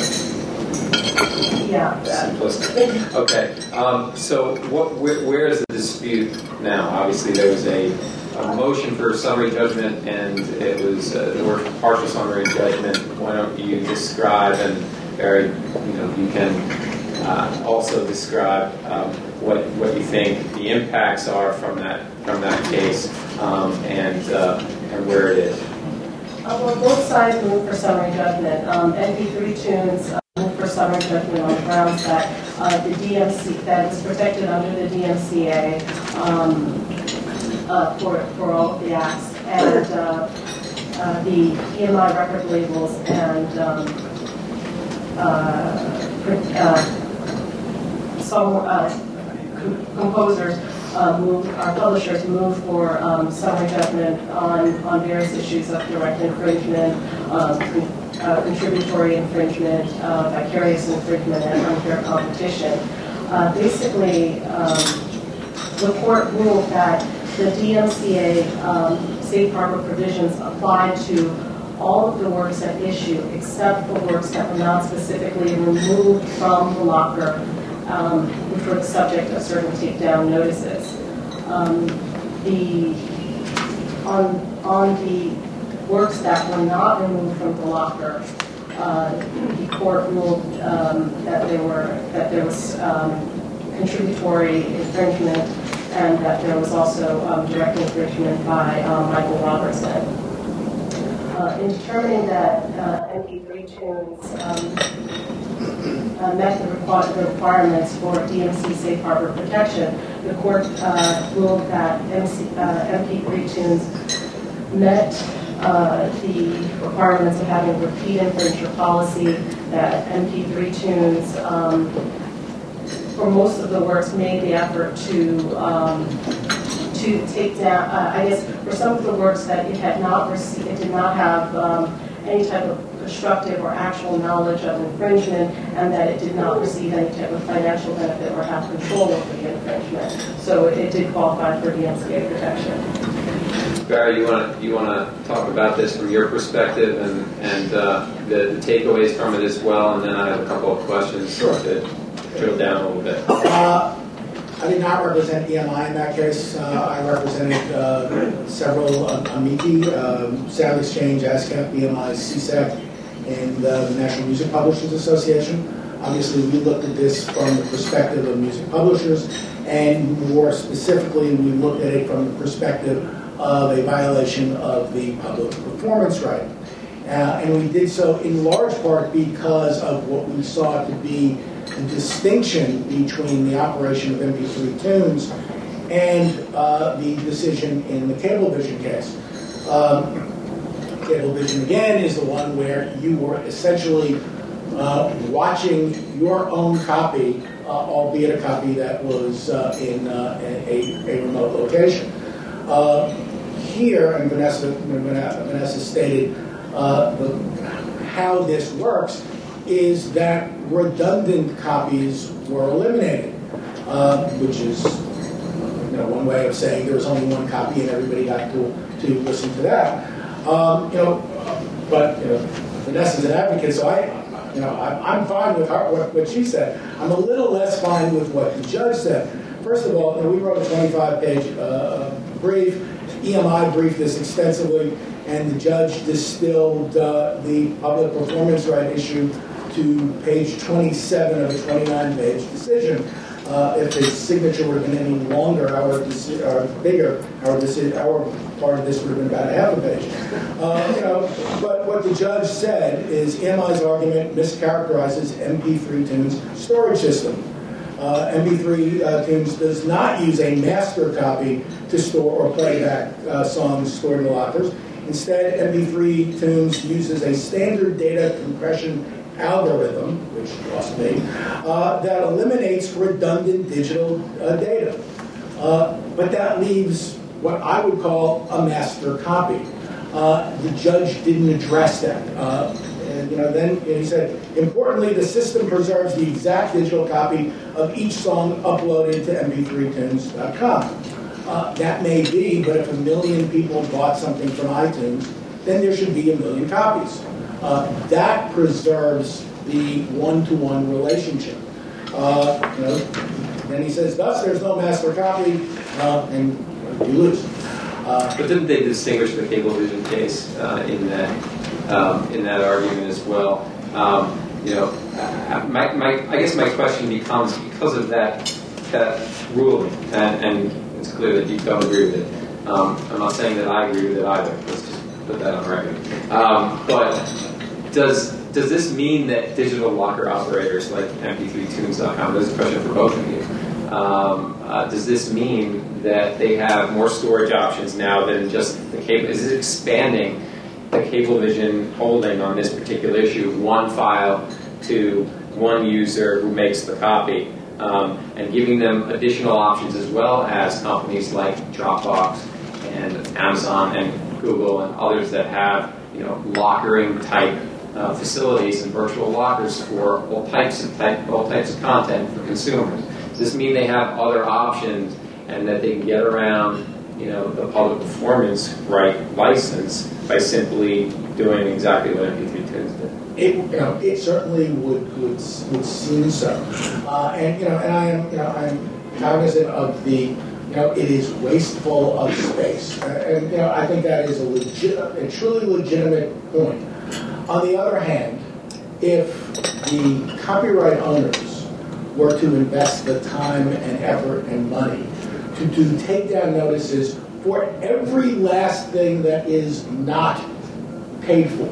it. Yeah. Simplistic. Okay. Um, so what? Where, where is the dispute now? Obviously, there was a, a motion for summary judgment, and it was uh, there were partial summary judgment. Why don't you describe, and Barry, you know, you can. Uh, also describe um, what what you think the impacts are from that from that case um, and uh, and where it is. Uh, well, both sides moved for summary judgment. Um, M P three Tunes uh, moved for summary judgment on the grounds that uh, the D M C that is protected under the D M C A um, uh, for for all of the acts and uh, uh, the E M I record labels and. Um, uh, uh, some uh, composers uh, move, our publishers move for um, summary judgment on, on various issues of direct infringement, uh, con- uh, contributory infringement, uh, vicarious infringement, and unfair competition. Uh, basically, um, the court ruled that the D M C A um, safe harbor provisions apply to all of the works at issue except the works that were not specifically removed from the locker, um, which were the subject of certain takedown notices. Um, the on on the works that were not removed from the locker, uh, the court ruled um, that they were that there was um, contributory infringement, and that there was also um, direct infringement by um, Michael Robertson. Uh, in determining that uh, M P three tunes um, uh, met the, requ- the requirements for D M C safe harbor protection, the court uh, ruled that M C, uh, M P three tunes met uh, the requirements of having a repeat infringer policy, that M P three tunes um, for most of the works made the effort to um, to take down, uh, I guess, for some of the works that it had not received, it did not have um, any type of constructive or actual knowledge of infringement, and that it did not receive any type of financial benefit or have control over the infringement. So it, it did qualify for D M C A protection. Barry, you want to you want to talk about this from your perspective and and uh, the, the takeaways from it as well, and then I have a couple of questions Sure. to drill down a little bit. Uh, I did not represent E M I in that case. Uh, I represented uh, several uh, amici, um, Sound Exchange, ASCAP, B M I, C S E C, and uh, the National Music Publishers Association. Obviously, we looked at this from the perspective of music publishers, and more specifically, we looked at it from the perspective of a violation of the public performance right. Uh, and we did so in large part because of what we saw to be the distinction between the operation of M P three tunes and uh, the decision in the Cablevision case. Um, Cablevision, again, is the one where you were essentially uh, watching your own copy, uh, albeit a copy that was uh, in uh, a, a remote location. Uh, here, and Vanessa, Vanessa stated uh, the, how this works, is that redundant copies were eliminated, uh, which is you know, one way of saying there was only one copy and everybody got to, to listen to that. Um, you know, but you know, Vanessa's an advocate, so I, you know, I'm, I'm fine with her, what, what she said. I'm a little less fine with what the judge said. First of all, you know, we wrote a twenty-five page uh, brief. E M I briefed this extensively, and the judge distilled uh, the public performance right issue to page twenty-seven of a twenty-nine page decision. Uh, if his signature would have been any longer, our deci- or bigger, our, deci- our part of this would have been about a half a page. Uh, you know, but what the judge said is E M I's argument mischaracterizes M P three tunes storage system. Uh, M P three uh, tunes does not use a master copy to store or play back uh, songs stored in the lockers. Instead, M P three tunes uses a standard data compression algorithm, which cost me, uh, that eliminates redundant digital uh, data. Uh, but that leaves what I would call a master copy. Uh, the judge didn't address that. Uh, and you know, then he said, importantly, the system preserves the exact digital copy of each song uploaded to M P three tunes dot com. Uh, that may be, but if a million people bought something from iTunes, then there should be a million copies. Uh, that preserves the one-to-one relationship. Uh, you know, then he says, thus, there's no master copy, uh, and you lose. Uh, But didn't they distinguish the Cablevision case uh, in that um, in that argument as well? Um, you know, my, my, I guess my question becomes, because of that that ruling, and, and it's clear that you don't agree with it. Um, I'm not saying that I agree with it either. Let's just put that on record. Um, but does does this mean that digital locker operators like M P three tunes dot com, this is a question for both of you, um, uh, does this mean that they have more storage options now than just the cable? Is it expanding the Cablevision holding on this particular issue, one file to one user who makes the copy, um, and giving them additional options as well as companies like Dropbox and Amazon and Google and others that have, you know, lockering type uh, facilities and virtual lockers for all types of type, all types of content for consumers. Does this mean they have other options and that they can get around, you know, the public performance right license by simply doing exactly what M P three tunes did? It, you know, it certainly would would would seem so, uh, and you know, and I am, you know, I'm cognizant of the. You know, it is wasteful of space, and you know, I think that is a legit, a truly legitimate point. On the other hand, if the copyright owners were to invest the time and effort and money to do takedown notices for every last thing that is not paid for,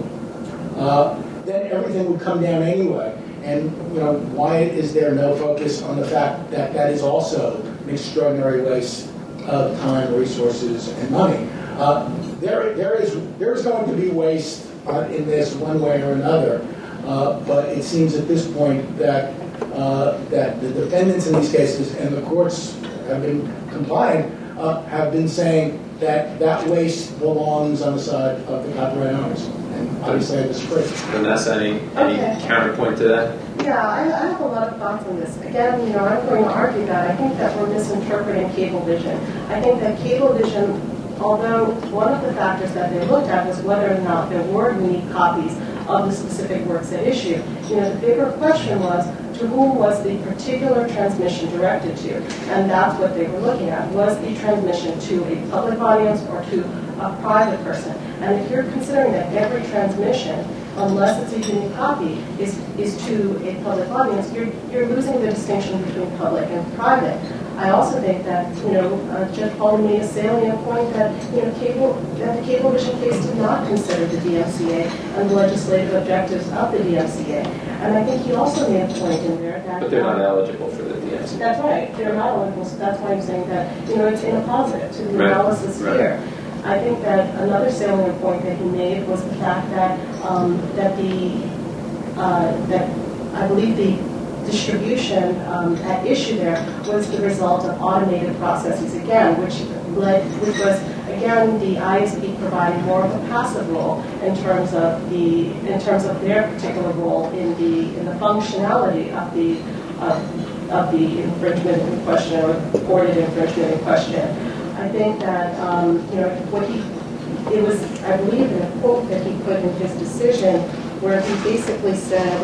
uh, then everything would come down anyway. And you know, why is there no focus on the fact that that is also an extraordinary waste of time, resources, and money? Uh, there, there is there is going to be waste uh, in this one way or another, uh, but it seems at this point that uh, that the defendants in these cases and the courts have been compliant, uh, have been saying that that waste belongs on the side of the copyright owners. And obviously I disagree. Vanessa, any, any Okay. counterpoint to that? Yeah, I, I have a lot of thoughts on this. Again, you know, I'm going to argue that I think that we're misinterpreting Cablevision. I think that Cablevision, although one of the factors that they looked at was whether or not there were unique copies of the specific works at issue, you know, the bigger question was, to whom was the particular transmission directed to? And that's what they were looking at. Was the transmission to a public audience or to a private person? And if you're considering that every transmission, unless it's a unique copy, is, is to a public audience, you're, you're losing the distinction between public and private. I also think that, you know, uh, Judge Paulin made a salient point that, you know, cable, that the Cablevision case did not consider the D M C A and the legislative objectives of the D M C A. And I think he also made a point in there that... But they're not eligible for the D M C A. That's right. They're not eligible, so that's why I'm saying that, you know, it's in a positive to the Right. analysis Right. here. I think that another salient point that he made was the fact that um, that the uh, that I believe the distribution um, at issue there was the result of automated processes again, which led, which was again the I S P providing more of a passive role in terms of the in terms of their particular role in the in the functionality of the of, of the infringement in question or reported infringement in question. I think that, um, you know, what he, it was, I believe, in a quote that he put in his decision where he basically said,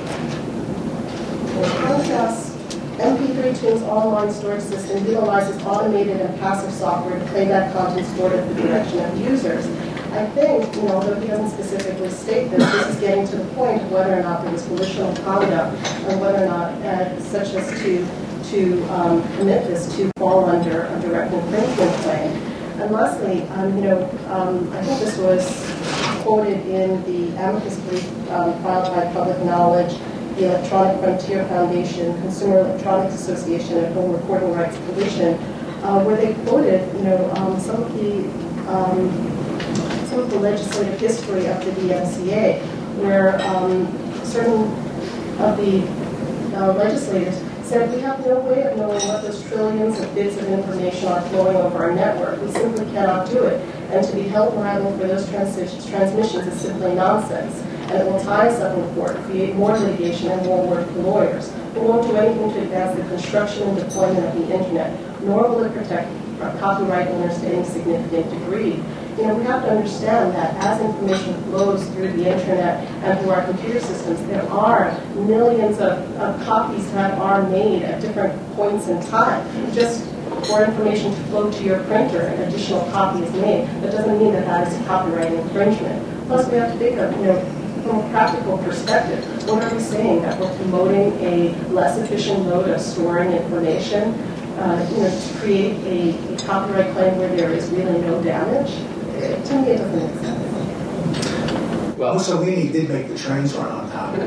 in contrast, M P three Tunes online storage system utilizes automated and passive software to play back content stored at the direction of users. I think, you know, although he doesn't specifically state this, this is getting to the point of whether or not there was volitional conduct and whether or not, uh, such as to to um, commit this to fall under a direct infringement claim. And lastly, um, you know, um, I think this was quoted in the amicus brief um, filed by Public Knowledge, the Electronic Frontier Foundation, Consumer Electronics Association, and Home Recording Rights Commission, uh, where they quoted, you know, um, some of the um, some of the legislative history of the D M C A, where um, certain of the uh, legislators said we have no way of knowing what those trillions of bits of information are flowing over our network. We simply cannot do it. And to be held liable for those transi- transmissions is simply nonsense. And it will tie us up in court, create more litigation, and more work for lawyers. It won't do anything to advance the construction and deployment of the internet, nor will it protect our copyright owners to any significant degree. You know, we have to understand that as information flows through the internet and through our computer systems, there are millions of, of copies that are made at different points in time. Just for information to flow to your printer, an additional copy is made. That doesn't mean that that is a copyright infringement. Plus, we have to think of, you know, from a practical perspective, what are we saying? That we're promoting a less efficient mode of storing information, uh, you know, to create a, a copyright claim where there is really no damage? To me, it doesn't make sense. Well, Mussolini did make the trains run on time.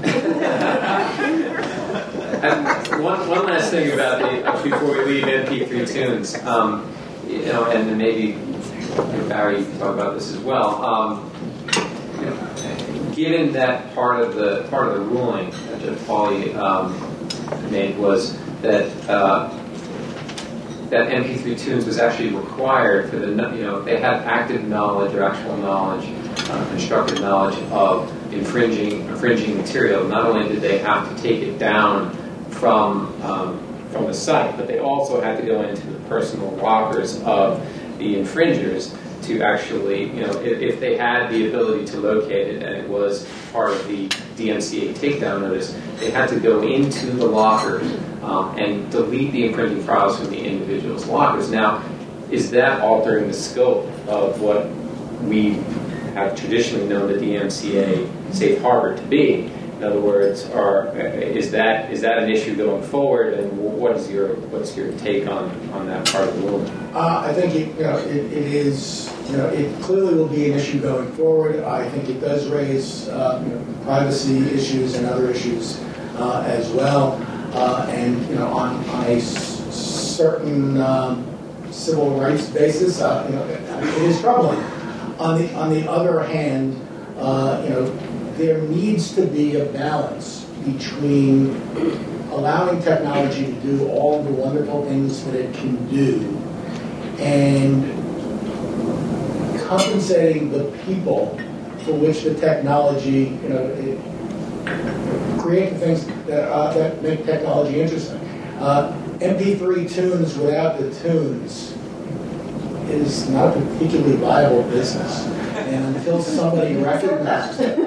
And one, one last thing about the, before we leave M P three Tunes, um, you know, and maybe Barry can talk about this as well. Um, you know, given that part of the part of the ruling that Judge Pauly um, made was that uh, that M P three tunes was actually required for the, you know, they had active knowledge or actual knowledge, uh, constructive knowledge of infringing infringing material. Not only did they have to take it down from um, from the site, but they also had to go into the personal lockers of the infringers to actually, you know, if, if they had the ability to locate it and it was part of the D M C A takedown notice, they had to go into the lockers um, and delete the infringing files from the individual's lockers. Now, is that altering the scope of what we have traditionally known the D M C A safe harbor to be? In other words, are is that is that an issue going forward, and what is your what's your take on, on that part of the ruling? Uh, I think it, you know it, it is you know it clearly will be an issue going forward. I think it does raise uh, you know, privacy issues and other issues uh, as well, uh, and you know on, on a s- certain um, civil rights basis, uh, you know it is troubling. On the on the other hand, uh, you know. There needs to be a balance between allowing technology to do all the wonderful things that it can do and compensating the people for which the technology, you know, it, create the things that uh, that make technology interesting. Uh, M P three tunes without the tunes is not a particularly viable business. And until somebody recognizes it,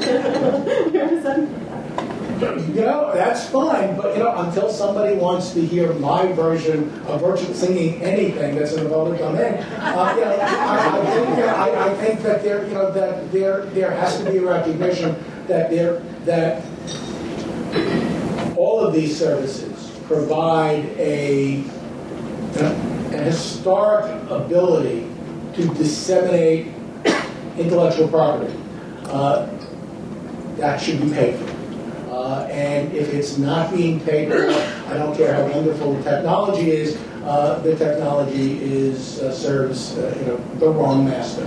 you know, that's fine, but, you know, until somebody wants to hear my version of virtual singing anything that's in the public domain, uh, you know, I, I, think, you know, I, I think that there, you know, that there, there has to be a recognition that there, that all of these services provide a, a historic ability to disseminate intellectual property. Uh, that should be paid for. Uh, and if it's not being paid for, I don't care how wonderful the technology is, uh, the technology is uh, serves uh, you know, the wrong master.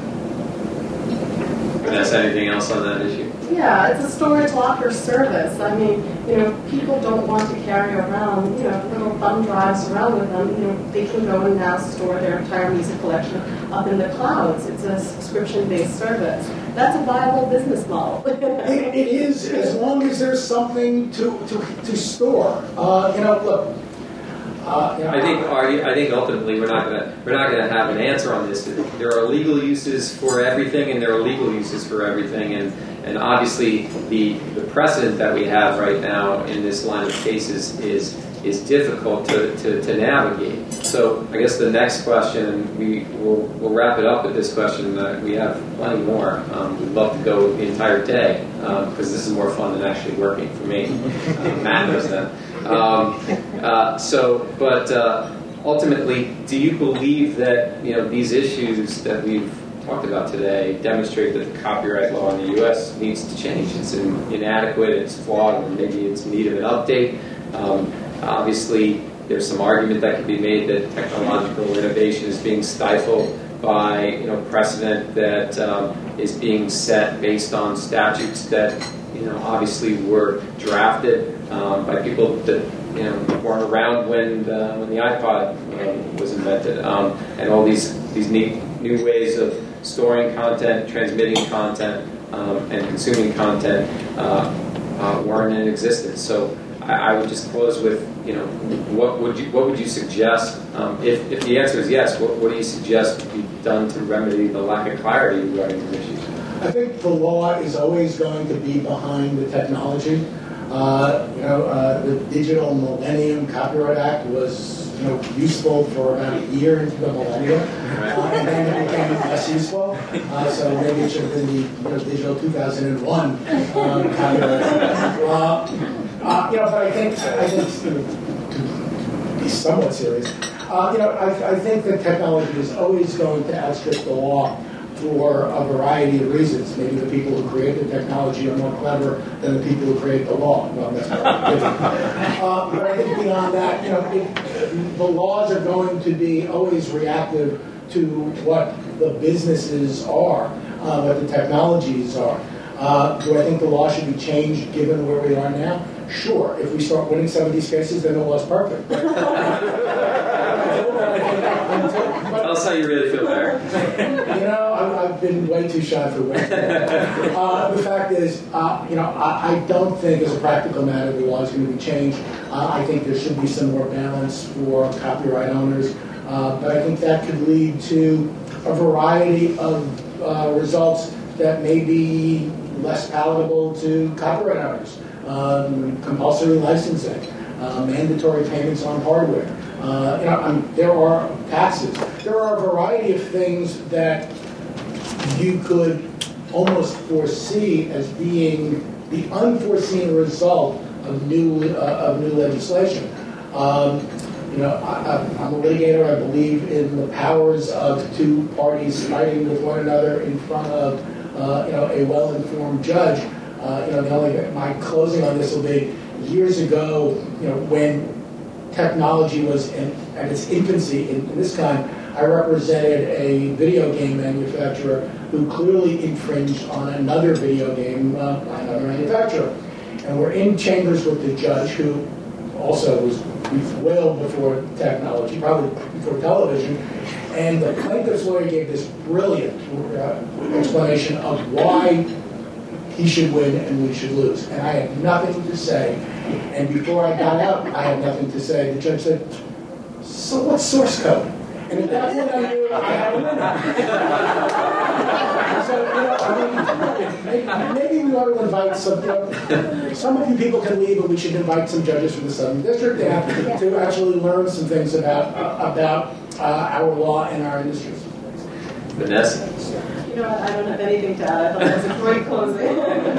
Vanessa, anything else on that issue? Yeah, it's a storage locker service. I mean, you know, people don't want to carry around, you know, little thumb drives around with them. You know, they can go and now store their entire music collection up in the clouds. It's a subscription-based service. That's a viable business model. it, it is, as long as there's something to to, to store. Uh, you know, look. Uh, you know, I think I think ultimately we're not gonna we're not gonna have an answer on this. There are legal uses for everything, and there are legal uses for everything, and and obviously the the precedent that we have right now in this line of cases is is difficult to, to, to navigate. So I guess the next question, and we will we'll wrap it up with this question. Uh, we have plenty more. Um, we'd love to go the entire day because um, this is more fun than actually working for me. Uh, Matt knows that. Um, uh, so, but uh, ultimately, do you believe that you know these issues that we've talked about today demonstrate that the copyright law in the U S needs to change? It's in, inadequate, it's flawed, or maybe it's in need of an update. Um, obviously, there's some argument that can be made that technological innovation is being stifled by you know precedent that um, is being set based on statutes that you know obviously were drafted um, by people that you know weren't around when the, when the iPod uh, was invented, um, and all these these neat new ways of storing content, transmitting content, um, and consuming content uh, uh, weren't in existence. So I, I would just close with, you know, what would you what would you suggest? Um, if, if the answer is yes, what, what do you suggest would be done to remedy the lack of clarity regarding these issues? I think the law is always going to be behind the technology. Uh, you know, uh, the Digital Millennium Copyright Act was you know, useful for about a year into the millennium, uh, and then it became less useful. Uh, so maybe it should have been the you know, Digital two thousand one um, copyright. Uh, uh, you know, but I think I think you know, to be somewhat serious, uh, you know, I, I think that technology is always going to outstrip the law for a variety of reasons. Maybe the people who create the technology are more clever than the people who create the law. Well, that's probably different. Uh, but I think beyond that, you know, it, the laws are going to be always reactive to what the businesses are, uh, what the technologies are. Uh, do I think the law should be changed given where we are now? Sure. If we start winning some of these cases, then the law's perfect. Tell us how you really feel, Eric. You know, I've, I've been way too shy for winning. Uh, the fact is, uh, you know, I, I don't think as a practical matter the law is going to be changed. Uh, I think there should be some more balance for copyright owners. Uh, but I think that could lead to a variety of uh, results that may be less palatable to copyright owners. Um, compulsory licensing, uh, mandatory payments on hardware. Uh, you know, um, there are taxes. There are a variety of things that you could almost foresee as being the unforeseen result of new uh, of new legislation. Um, you know, I, I'm a litigator. I believe in the powers of two parties fighting with one another in front of uh, you know a well-informed judge. Uh, you know, the only my closing on this will be years ago. You know, when technology was in, at its infancy in, in this kind, I represented a video game manufacturer who clearly infringed on another video game uh, by another manufacturer, and we're in chambers with the judge, who also was well before technology, probably before television, and the plaintiff's lawyer gave this brilliant uh, explanation of why he should win and we should lose. And I had nothing to say. And before I got out, I had nothing to say. The judge said, so what's source code? And at that point I knew I had a winner. So, you know, I mean, maybe, maybe we ought to invite some, you know, some of you people can leave, but we should invite some judges from the Southern District to, have, to actually learn some things about, uh, about uh, our law and our industries. Vanessa? You know what, I don't have anything to add. I thought that was a great closing.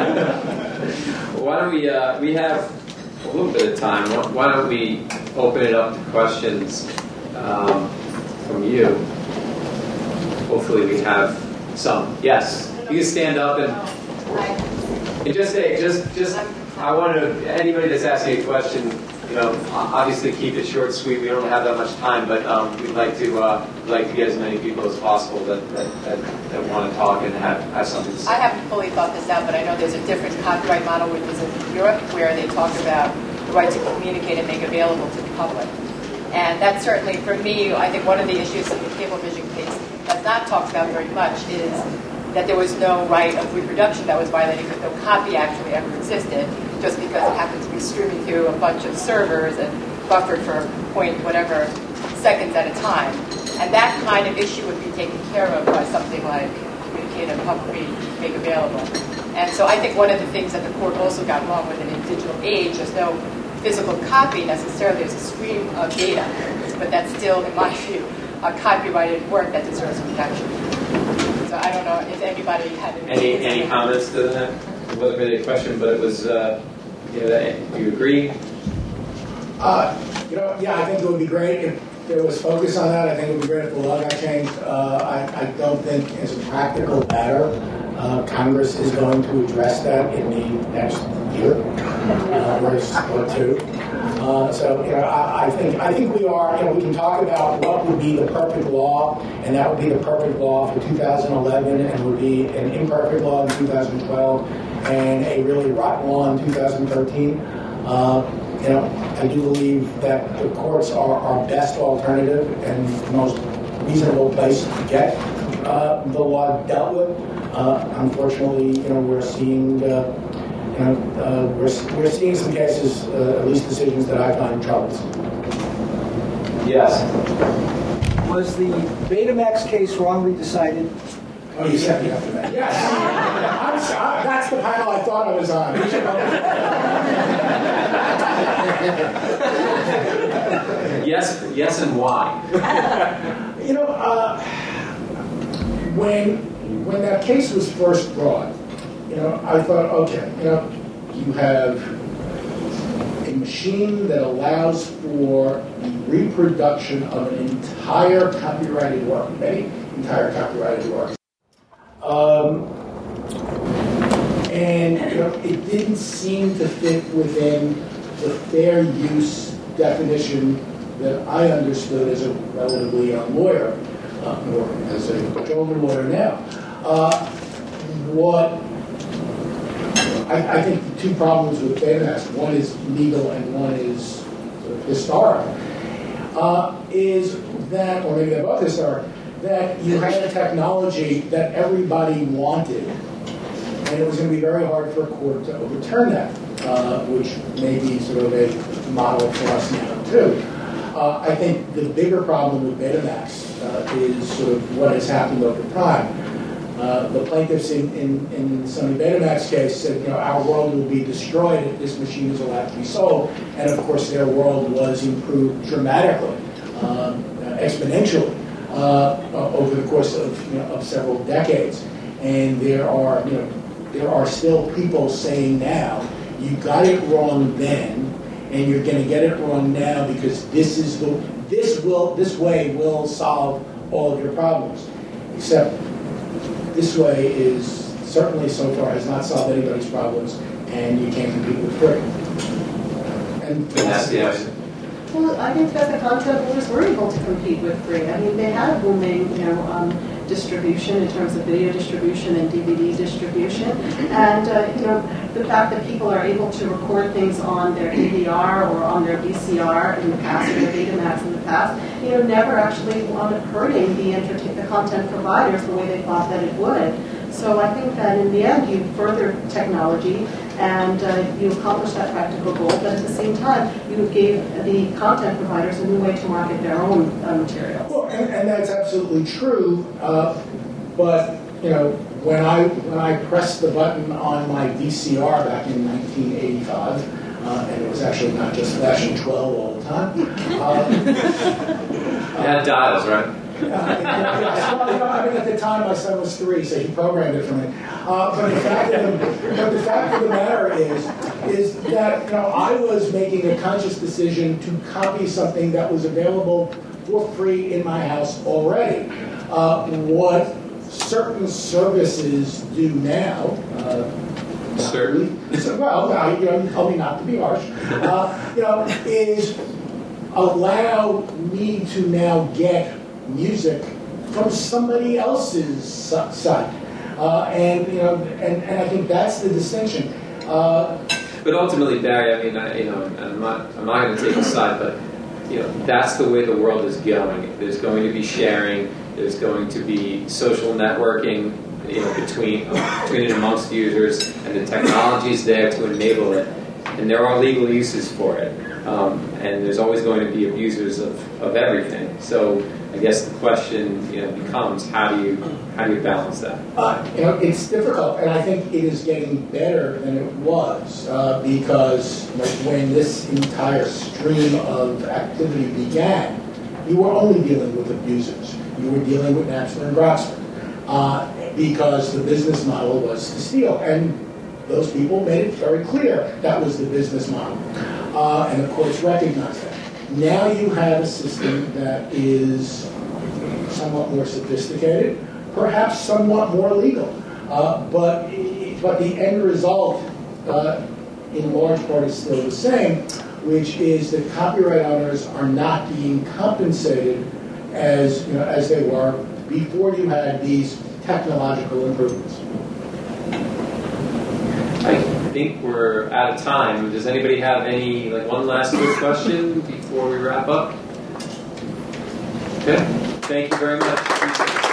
Why don't we, uh, we have a little bit of time. Why don't we open it up to questions um, from you? Hopefully we have some. Yes, you can stand up and, and just say, just, just, I want to, anybody that's asking a question, you know, obviously keep it short, sweet. We don't have that much time, but um, we'd like to uh, like to get as many people as possible that that, that, that want to talk and have, have something to say. I haven't fully thought this out, but I know there's a different copyright model which is in Europe, where they talk about the right to communicate and make available to the public. And that certainly, for me, I think one of the issues in the Cablevision case that's not talked about very much is that there was no right of reproduction that was violated because no copy actually ever existed, just because it happened to be streaming through a bunch of servers and buffered for point whatever seconds at a time. And that kind of issue would be taken care of by something like communicate and publicly make available. And so I think one of the things that the court also got wrong with in a digital age, there's no physical copy necessarily, there's a stream of data, but that's still, in my view, a copyrighted work that deserves protection. So I don't know if anybody had any any comments to that. It wasn't really a question, but it was. Uh, you know, that, do you agree? Uh, you know, yeah, I think it would be great if there was focus on that. I think it would be great if the law got changed. Uh, I, I don't think, as a practical matter, uh, Congress is going to address that in the next year uh, or, or two. Uh, so, you know, I, I think I think we are. You know, we can talk about what would be the perfect law, and that would be the perfect law for two thousand eleven, and would be an imperfect law in two thousand twelve, and a really rotten law in two thousand thirteen. Uh, you know, I do believe that the courts are our best alternative and the most reasonable place to get uh, the law dealt with. Uh, unfortunately, you know, we're seeing. Uh, You know, uh, we're, we're seeing some cases, uh, at least decisions that I find troublesome. Yes. Was the Betamax case wrongly decided? Oh, you set me up for that. Yes. I'm sorry. That's the panel I thought I was on. Yes, yes, and why? You know, uh, when when that case was first brought, you know, I thought, okay, you know, you have a machine that allows for the reproduction of an entire copyrighted work, many entire copyrighted works. Um, and, you know, it didn't seem to fit within the fair use definition that I understood as a relatively young lawyer, uh, or as a older lawyer now. Uh, what I, I think the two problems with Betamax, one is legal and one is sort of historic, uh, is that, or maybe they're both historic, that you had a technology that everybody wanted, and it was going to be very hard for a court to overturn that, uh, which may be sort of a model for us now, too. Uh, I think the bigger problem with Betamax uh, is sort of what has happened over time. Uh, the plaintiffs in, in, in the Sonny Betamax case said, you know, our world will be destroyed if this machine is allowed to be sold. And of course, their world was improved dramatically, um, exponentially, uh, over the course of, you know, of several decades. And there are, you know, there are still people saying now, you got it wrong then, and you're going to get it wrong now because this is the this will this way will solve all of your problems. Except this way is certainly so far has not solved anybody's problems, and you can't compete with free. And that's the answer. Well, I think that the content holders were able to compete with free. I mean, they had a booming, you know, um, distribution in terms of video distribution and D V D distribution, and uh, you know, the fact that people are able to record things on their D V R or on their V C R in the past, or their Betamax in the past, you know, never actually wound up hurting the entertain the content providers the way they thought that it would. So I think that in the end, you further technology and uh, you accomplish that practical goal, but at the same time, you gave the content providers a new way to market their own uh, materials. Well, and, and that's absolutely true. Uh, but you know, when I when I pressed the button on my V C R back in nineteen eighty-five, uh, and it was actually not just flashing twelve all the time. Uh, yeah, dials, right? Uh, yeah, yeah. Well, you know, I mean, at the time, my son was three, so he programmed it for me. Uh, but the fact of the, but the fact of the matter is, is that you know, I was making a conscious decision to copy something that was available for free in my house already. Uh, what certain services do now, uh, certain, well, I, you know, you told me not to be harsh. Uh, you know, is allow me to now get music from somebody else's site, uh, and you know, and, and I think that's the distinction. Uh, but ultimately, Barry, I mean, I, you know, I'm not, I'm not going to take a side, but you know, that's the way the world is going. There's going to be sharing. There's going to be social networking, you know, between between and amongst users, and the technology is there to enable it. And there are legal uses for it, um, and there's always going to be abusers of, of everything. So I guess the question, you know, becomes how do you how do you balance that? Uh, you know, it's difficult, and I think it is getting better than it was uh, because like, when this entire stream of activity began, you were only dealing with abusers. You were dealing with Napster and Grokster uh, because the business model was to steal, and those people made it very clear that was the business model, uh, and the courts recognized that. Now you have a system that is somewhat more sophisticated, perhaps somewhat more legal, uh, but but the end result, uh, in large part, is still the same, which is that copyright owners are not being compensated as you know as they were before you had these technological improvements. I think we're out of time. Does anybody have any, like, one last quick question before we wrap up? Okay. Thank you very much.